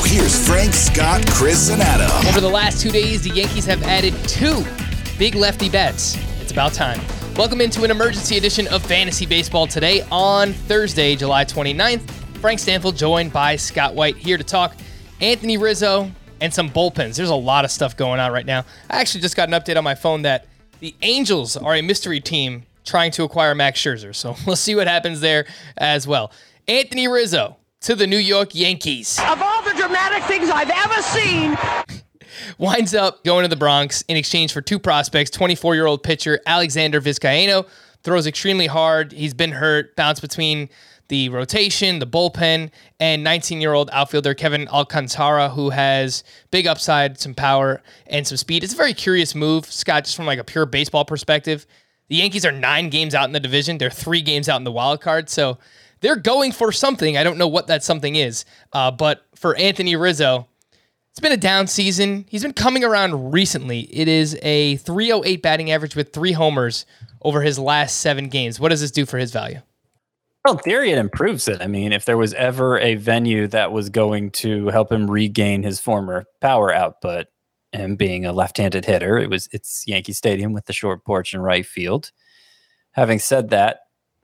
here's Frank, Scott, Chris, and Adam. Over the last 2 days, the Yankees have added 2 big lefty bats. It's about time. Welcome into an emergency edition of Fantasy Baseball today on Thursday, July 29th. Frank Stanfield joined by Scott White here to talk Anthony Rizzo and some bullpens. There's a lot of stuff going on right now. I actually just got an update on my phone that the Angels are a mystery team trying to acquire Max Scherzer. So we'll see what happens there as well. Anthony Rizzo to the New York Yankees. Of all the dramatic things I've ever seen, Winds up going to the Bronx in exchange for 2 prospects. 24-year-old pitcher Alexander Vizcaino throws extremely hard. He's been hurt, bounced between the rotation, the bullpen, and 19-year-old outfielder Kevin Alcantara, who has big upside, some power, and some speed. It's a very curious move, Scott, just from like a pure baseball perspective. The Yankees are 9 games out in the division. They're 3 games out in the wild card, so they're going for something. I don't know what that something is, but for Anthony Rizzo, it's been a down season. He's been coming around recently. It is a .308 batting average with 3 homers over his last 7 games. What does this do for his value? Well, in theory, it improves it. I mean, if there was ever a venue that was going to help him regain his former power output and being a left-handed hitter, it's Yankee Stadium with the short porch and right field. Having said that,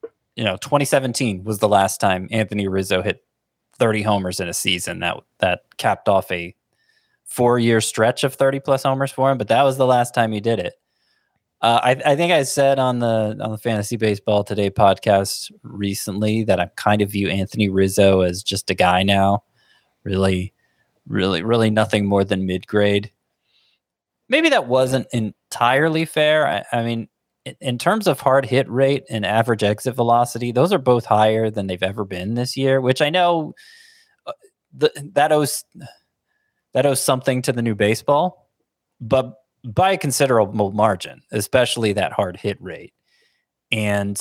2017 was the last time Anthony Rizzo hit 30 homers in a season. That capped off a 4-year stretch of 30-plus homers for him, but that was the last time he did it. I think I said on the Fantasy Baseball Today podcast recently that I kind of view Anthony Rizzo as just a guy now, really nothing more than mid-grade. Maybe that wasn't entirely fair. I mean, in terms of hard hit rate and average exit velocity, those are both higher than they've ever been this year, which I know that owes something to the new baseball, but by a considerable margin, especially that hard hit rate. And,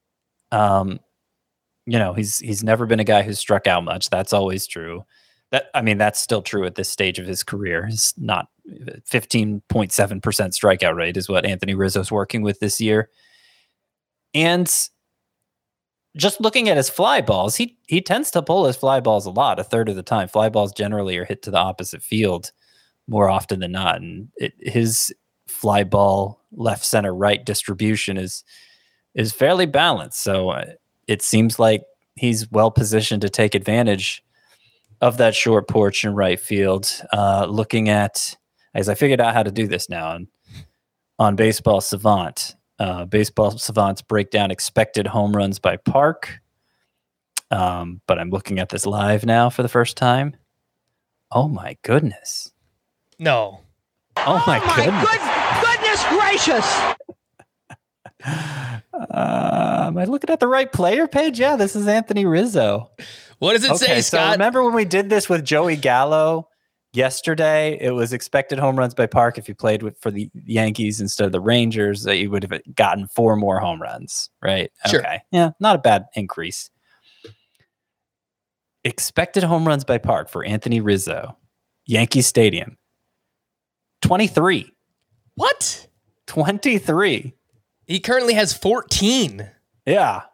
he's never been a guy who's struck out much. That's always true. That's still true at this stage of his career. It's not 15.7% strikeout rate is what Anthony Rizzo's working with this year. And just looking at his fly balls, he tends to pull his fly balls a lot, a third of the time. Fly balls generally are hit to the opposite field more often than not. And his fly ball left, center, right distribution is fairly balanced. So it seems like he's well positioned to take advantage of that short porch in right field. Looking at, as I figured out how to do this now on Baseball Savant. Baseball Savant's breakdown expected home runs by park. But I'm looking at this live now for the first time. Oh my goodness. No. Oh my goodness. goodness gracious! Am I looking at the right player page? Yeah, this is Anthony Rizzo. What does it say, Scott? So remember when we did this with Joey Gallo yesterday? It was expected home runs by park. If you played for the Yankees instead of the Rangers, that you would have gotten 4 more home runs, right? Sure. Okay. Yeah, not a bad increase. Expected home runs by park for Anthony Rizzo, Yankee Stadium, 23. What? 23. He currently has 14. Yeah.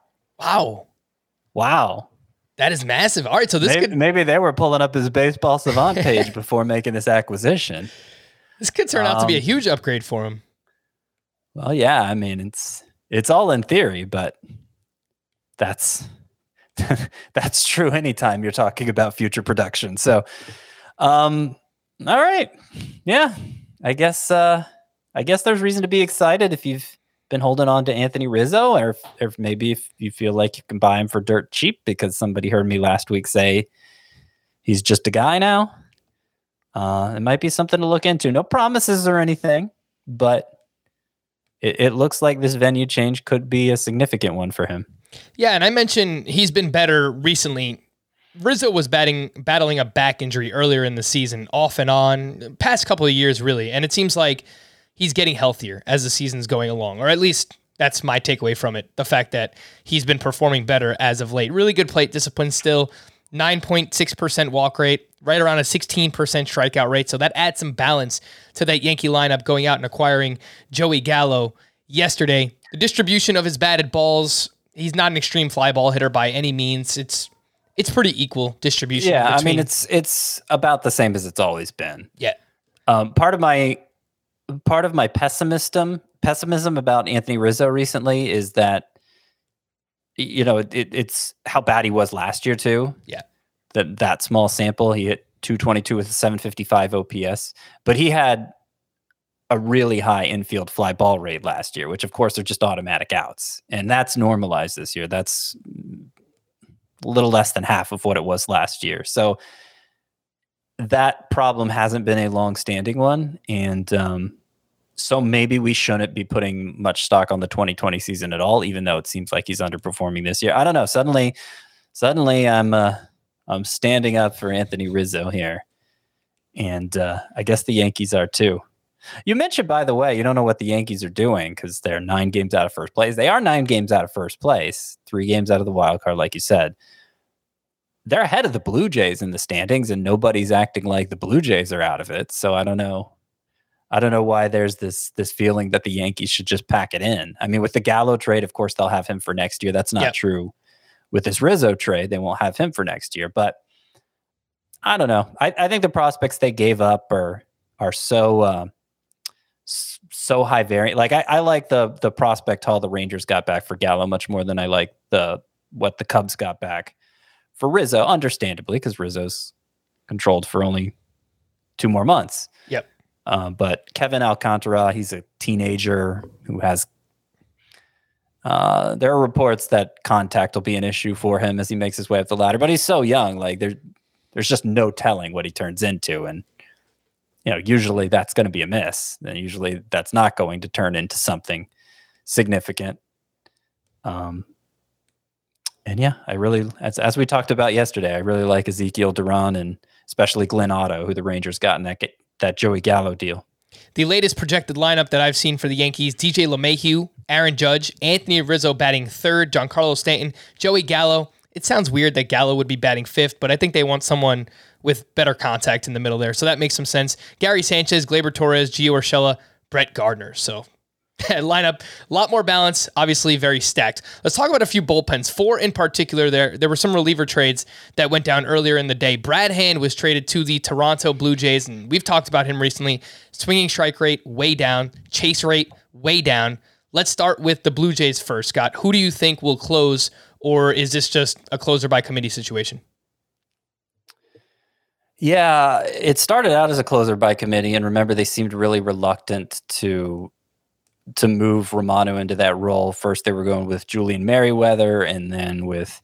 Wow. That is massive. All right, so maybe they were pulling up his Baseball Savant page before making this acquisition. This could turn out to be a huge upgrade for him. Well, yeah, I mean, it's all in theory, but that's true anytime you're talking about future production. So, all right. Yeah, I guess there's reason to be excited if you've been holding on to Anthony Rizzo, or maybe if you feel like you can buy him for dirt cheap because somebody heard me last week say he's just a guy now. It might be something to look into. No promises or anything, but it looks like this venue change could be a significant one for him. Yeah, and I mentioned he's been better recently. Rizzo was battling a back injury earlier in the season, off and on, past couple of years, really. And it seems like he's getting healthier as the season's going along, or at least that's my takeaway from it. The fact that he's been performing better as of late. Really good plate discipline still, 9.6% walk rate, right around a 16% strikeout rate. So that adds some balance to that Yankee lineup going out and acquiring Joey Gallo yesterday. The distribution of his batted balls, he's not an extreme fly ball hitter by any means. It's It's pretty equal distribution. Yeah, I mean it's about the same as it's always been. Yeah. Part of my pessimism about Anthony Rizzo recently is that it's how bad he was last year too. Yeah. That small sample, he hit 222 with a 755 OPS, but he had a really high infield fly ball rate last year, which of course are just automatic outs. And that's normalized this year. That's a little less than half of what it was last year. So that problem hasn't been a long-standing one. And so maybe we shouldn't be putting much stock on the 2020 season at all, even though it seems like he's underperforming this year. I don't know. Suddenly I'm standing up for Anthony Rizzo here. And I guess the Yankees are too. You mentioned, by the way, you don't know what the Yankees are doing because they're 9 games out of first place. They are 9 games out of first place, 3 games out of the wild card, like you said. They're ahead of the Blue Jays in the standings, and nobody's acting like the Blue Jays are out of it. So I don't know. I don't know why there's this feeling that the Yankees should just pack it in. I mean, with the Gallo trade, of course, they'll have him for next year. That's not true with this Rizzo trade. They won't have him for next year. But I don't know. I think the prospects they gave up are so high variant. Like I like the prospect haul the Rangers got back for Gallo much more than I like what the Cubs got back for Rizzo, understandably, because Rizzo's controlled for only 2 more months. Yep. But Kevin Alcantara, he's a teenager who has. There are reports that contact will be an issue for him as he makes his way up the ladder, but he's so young. Like there's just no telling what he turns into, and usually that's going to be a miss. And usually that's not going to turn into something significant. And yeah, I really, as we talked about yesterday, I really like Ezekiel Duran and especially Glenn Otto, who the Rangers got in that Joey Gallo deal. The latest projected lineup that I've seen for the Yankees: DJ LeMahieu, Aaron Judge, Anthony Rizzo batting 3rd, Giancarlo Stanton, Joey Gallo. It sounds weird that Gallo would be batting 5th, but I think they want someone with better contact in the middle there, so that makes some sense. Gary Sanchez, Gleyber Torres, Gio Urshela, Brett Gardner. So lineup, a lot more balance, obviously very stacked. Let's talk about a few bullpens. 4 in particular there. There were some reliever trades that went down earlier in the day. Brad Hand was traded to the Toronto Blue Jays, and we've talked about him recently. Swinging strike rate, way down. Chase rate, way down. Let's start with the Blue Jays first, Scott. Who do you think will close, or is this just a closer by committee situation? Yeah, it started out as a closer by committee, and remember, they seemed really reluctant to move Romano into that role. First, they were going with Julian Merriweather, and then with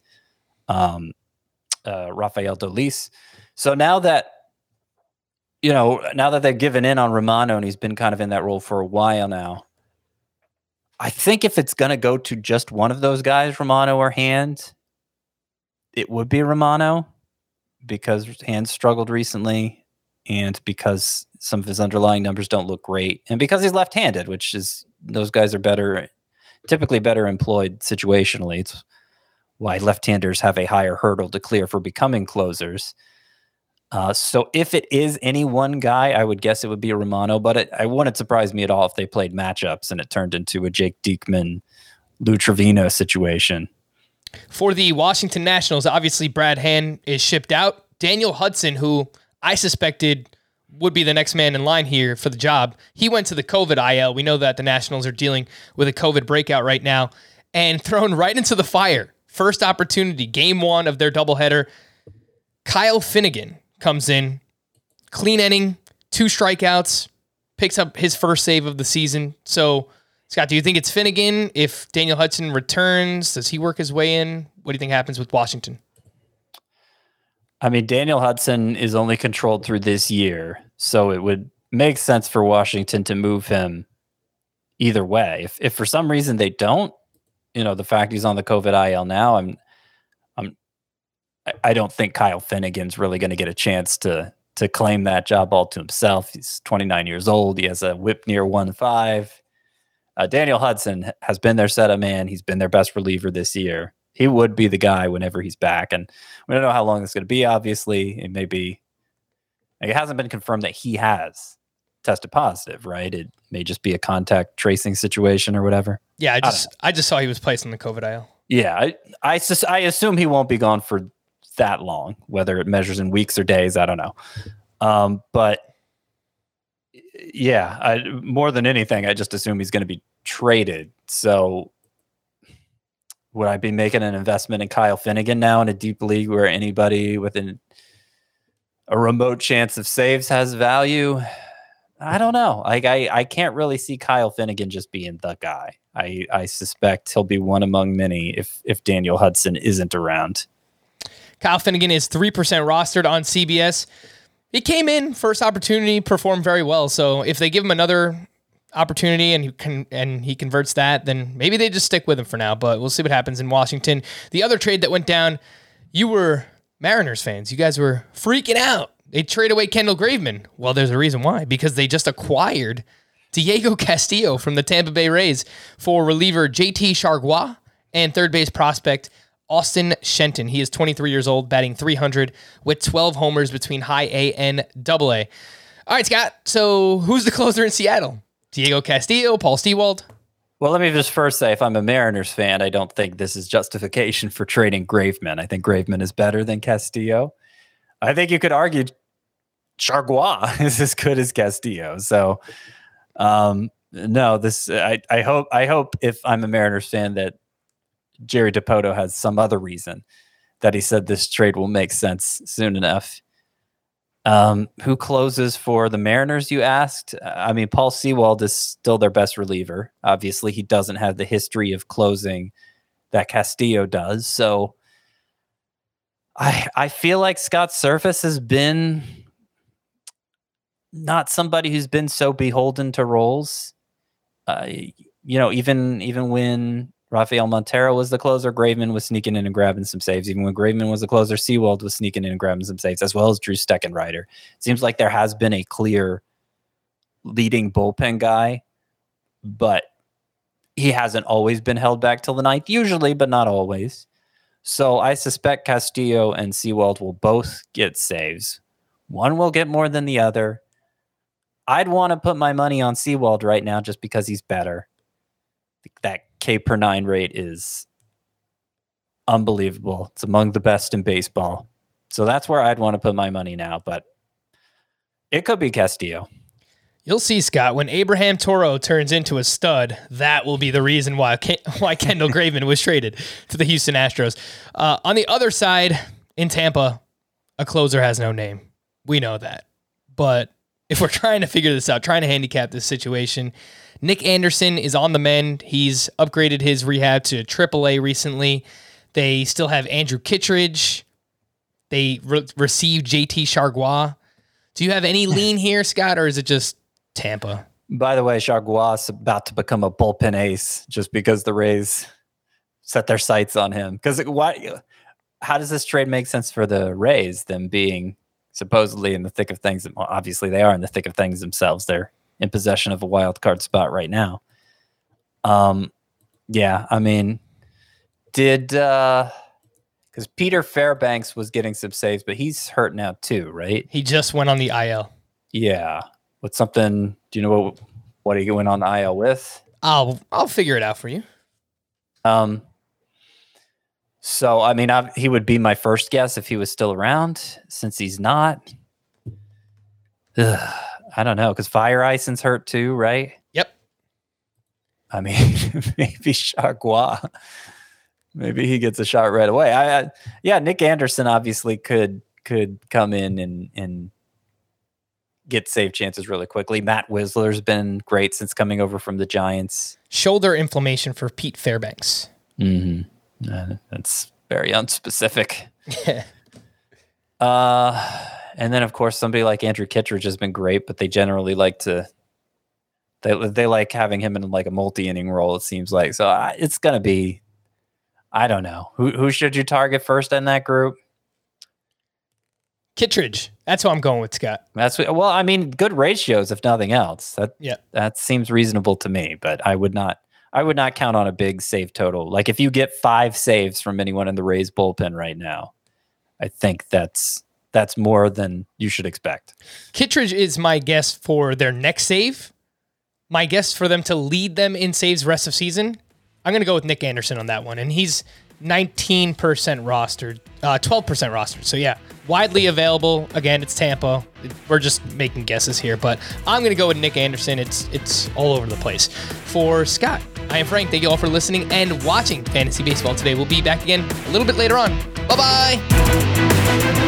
Rafael Dolis. So now that they've given in on Romano, and he's been kind of in that role for a while now, I think if it's going to go to just one of those guys, Romano or Hand, it would be Romano, because Hand struggled recently, and because some of his underlying numbers don't look great, and because he's left-handed, which is, those guys are typically better employed situationally. It's why left-handers have a higher hurdle to clear for becoming closers. So if it is any one guy, I would guess it would be a Romano, but it wouldn't surprise me at all if they played matchups and it turned into a Jake Diekman, Lou Trevino situation. For the Washington Nationals, obviously Brad Hand is shipped out. Daniel Hudson, who I suspected would be the next man in line here for the job, he went to the COVID IL. We know that the Nationals are dealing with a COVID breakout right now, and thrown right into the fire. First opportunity, game 1 of their doubleheader. Kyle Finnegan comes in, clean inning, 2 strikeouts, picks up his first save of the season. So, Scott, do you think it's Finnegan? If Daniel Hudson returns, does he work his way in? What do you think happens with Washington? I mean, Daniel Hudson is only controlled through this year, so it would make sense for Washington to move him either way. If for some reason they don't, the fact he's on the COVID IL now, I don't think Kyle Finnegan's really going to get a chance to claim that job all to himself. He's 29 years old. He has a whip near 1.5. Daniel Hudson has been their setup man. He's been their best reliever this year. He would be the guy whenever he's back. And we don't know how long it's going to be, obviously. It may be, it hasn't been confirmed that he has tested positive, right? It may just be a contact tracing situation or whatever. Yeah, I just saw he was placed on the COVID IL. Yeah, I assume he won't be gone for that long. Whether it measures in weeks or days, I don't know. But yeah, more than anything, I just assume he's going to be traded. So would I be making an investment in Kyle Finnegan now in a deep league where anybody within a remote chance of saves has value? I don't know. I can't really see Kyle Finnegan just being the guy. I suspect he'll be one among many if Daniel Hudson isn't around. Kyle Finnegan is 3% rostered on CBS. He came in first opportunity, performed very well. So if they give him another opportunity and he converts that, then maybe they just stick with him for now. But we'll see what happens in Washington. The other trade that went down, you were Mariners fans. You guys were freaking out. They trade away Kendall Graveman. Well, there's a reason why. Because they just acquired Diego Castillo from the Tampa Bay Rays for reliever JT Chargois and third base prospect Austin Shenton. He is 23 years old, batting .300 with 12 homers between high A and double A. All right, Scott. So who's the closer in Seattle? Diego Castillo, Paul Stewald? Well, let me just first say, if I'm a Mariners fan, I don't think this is justification for trading Graveman. I think Graveman is better than Castillo. I think you could argue Chargois is as good as Castillo. So, no, this I hope if I'm a Mariners fan that Jerry Dipoto has some other reason that he said this trade will make sense soon enough. Who closes for the Mariners, you asked? I mean, Paul Sewald is still their best reliever. Obviously, he doesn't have the history of closing that Castillo does. So I feel like Scott Surface has been not somebody who's been so beholden to roles. Even when Rafael Montero was the closer, Graveman was sneaking in and grabbing some saves. Even when Graveman was the closer, Sewald was sneaking in and grabbing some saves, as well as Drew Steckenrider. It seems like there has been a clear leading bullpen guy, but he hasn't always been held back till the ninth, usually, but not always. So I suspect Castillo and Sewald will both get saves. One will get more than the other. I'd want to put my money on Sewald right now just because he's better. That K per 9 rate is unbelievable. It's among the best in baseball. So that's where I'd want to put my money now, but it could be Castillo. You'll see, Scott, when Abraham Toro turns into a stud, that will be the reason why Kendall Graveman was traded to the Houston Astros. On the other side, in Tampa, a closer has no name. We know that. But if we're trying to figure this out, trying to handicap this situation, Nick Anderson is on the mend. He's upgraded his rehab to AAA recently. They still have Andrew Kittredge. They received JT Chargois. Do you have any lean here, Scott, or is it just Tampa? By the way, Chargois is about to become a bullpen ace just because the Rays set their sights on him. Because how does this trade make sense for the Rays, them being supposedly in the thick of things? Well, obviously, they are in the thick of things themselves. They're in possession of a wild card spot right now. Yeah, I mean, because Peter Fairbanks was getting some saves, but he's hurt now too, right? He just went on the IL. Yeah. What's something? Do you know what he went on the IL with? I'll figure it out for you. So I mean, he would be my first guess if he was still around. Since he's not, I don't know, because Fire Ison's hurt too, right? Yep. I mean, maybe Chargois. Maybe he gets a shot right away. Yeah, Nick Anderson obviously could come in and get save chances really quickly. Matt Whistler's been great since coming over from the Giants. Shoulder inflammation for Pete Fairbanks. Mm-hmm. That's very unspecific. And then, of course, somebody like Andrew Kittredge has been great, but they generally like to they like having him in like a multi-inning role, it seems like. So it's going to be, I don't know. Who should you target first in that group? Kittredge. That's who I'm going with, Scott. Well, I mean, good ratios, if nothing else. That seems reasonable to me, but I would not count on a big save total. Like if you get 5 saves from anyone in the Rays bullpen right now, I think that's more than you should expect. Kittredge is my guess for their next save. My guess for them to lead them in saves rest of season. I'm going to go with Nick Anderson on that one. And he's 19% rostered, 12% rostered. So yeah, widely available. Again, it's Tampa. We're just making guesses here, but I'm going to go with Nick Anderson. It's all over the place. For Scott, I am Frank. Thank you all for listening and watching Fantasy Baseball today. We'll be back again a little bit later on. Bye-bye.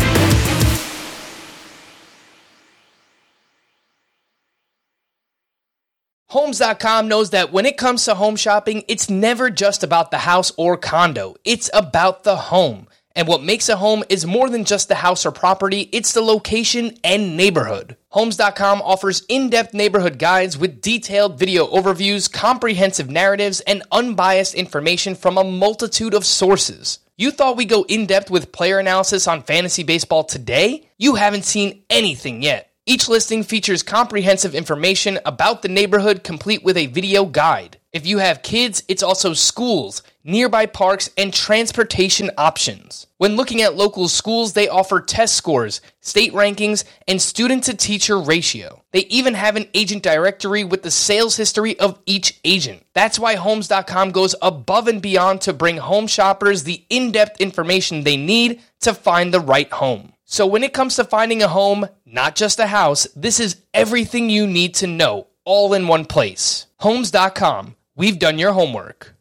Homes.com knows that when it comes to home shopping, it's never just about the house or condo. It's about the home. And what makes a home is more than just the house or property, it's the location and neighborhood. Homes.com offers in-depth neighborhood guides with detailed video overviews, comprehensive narratives, and unbiased information from a multitude of sources. You thought we'd go in-depth with player analysis on fantasy baseball today? You haven't seen anything yet. Each listing features comprehensive information about the neighborhood, complete with a video guide. If you have kids, it's also schools, nearby parks, and transportation options. When looking at local schools, they offer test scores, state rankings, and student-to-teacher ratio. They even have an agent directory with the sales history of each agent. That's why Homes.com goes above and beyond to bring home shoppers the in-depth information they need to find the right home. So when it comes to finding a home, not just a house, this is everything you need to know, all in one place. Homes.com. We've done your homework.